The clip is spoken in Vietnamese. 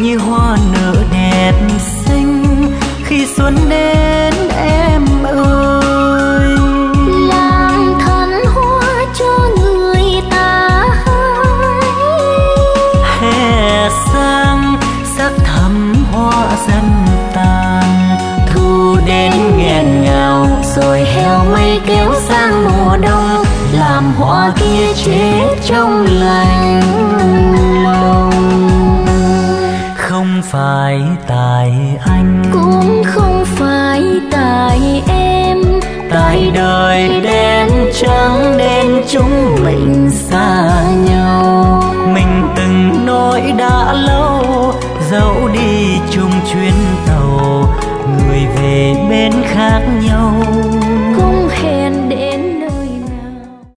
như hoa nở đẹp xinh khi xuân đến em ơi. Làm thân hoa cho người ta hái, hè sang sắc thắm hoa dần tàn, thu đến nghẹn ngào rồi heo mây kéo sang mùa đông, làm hoa kia chết trong lành lùng. Không phải tại anh, cũng không phải tại em, tại đời đen trắng nên chúng mình xa nhau. Mình từng nói đã lâu, dẫu đi chung chuyến